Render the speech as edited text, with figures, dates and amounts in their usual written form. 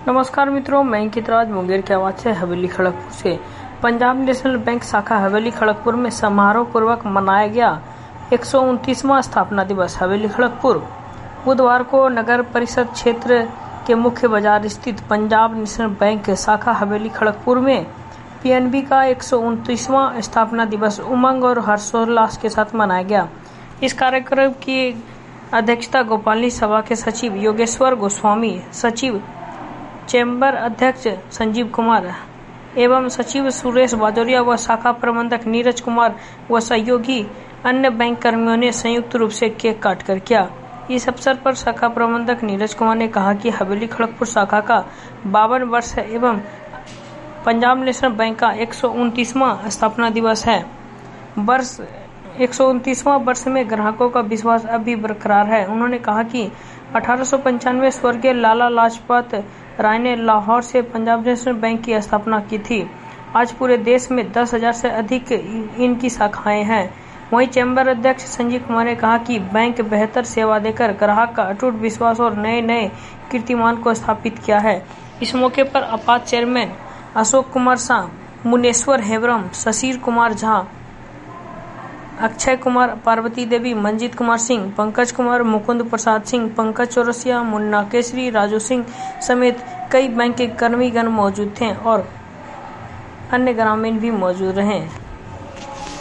नमस्कार मित्रों, मैं अंकित राज मुंगेर की आवाज से हवेली खड़गपुर से। पंजाब नेशनल बैंक शाखा हवेली खड़गपुर में समारोह पूर्वक मनाया गया 129वां स्थापना दिवस। हवेली खड़गपुर बुधवार को नगर परिषद क्षेत्र के मुख्य बाजार स्थित पंजाब नेशनल बैंक शाखा हवेली खड़गपुर में पीएनबी का 129वां स्थापना दिवस उमंग और हर्षोल्लास के साथ मनाया गया। इस कार्यक्रम की अध्यक्षता गोपालनी सभा के सचिव योगेश्वर गोस्वामी, सचिव चैम्बर अध्यक्ष संजीव कुमार एवं सचिव सुरेश बाजोरिया व शाखा प्रबंधक नीरज कुमार व सहयोगी अन्य बैंक कर्मियों ने संयुक्त रूप से केक काटकर किया। इस अवसर पर शाखा प्रबंधक नीरज कुमार ने कहा कि हवेली खड़गपुर शाखा का 52 वर्ष है एवं पंजाब नेशनल बैंक का 129वां स्थापना दिवस है। 129वां वर्ष में ग्राहकों का विश्वास अब भी बरकरार है। उन्होंने कहा कि 1895 स्वर्गीय लाला लाजपत राय ने लाहौर से पंजाब नेशनल बैंक की स्थापना की थी। आज पूरे देश में 10,000 से अधिक इनकी शाखाएं हैं। वहीं चैम्बर अध्यक्ष संजीव कुमार ने कहा कि बैंक बेहतर सेवा देकर ग्राहक का अटूट विश्वास और नए कीर्तिमान को स्थापित किया है। इस मौके पर आपात चेयरमैन अशोक कुमार शाह, मुनेश्वर हेम्ब्रम, शशिर कुमार झा, अक्षय कुमार, पार्वती देवी, मंजीत कुमार सिंह, पंकज कुमार, मुकुंद प्रसाद सिंह, पंकज चौरसिया, मुन्ना केसरी, राजू सिंह समेत कई बैंक के कर्मीगण मौजूद थे और अन्य ग्रामीण भी मौजूद रहे।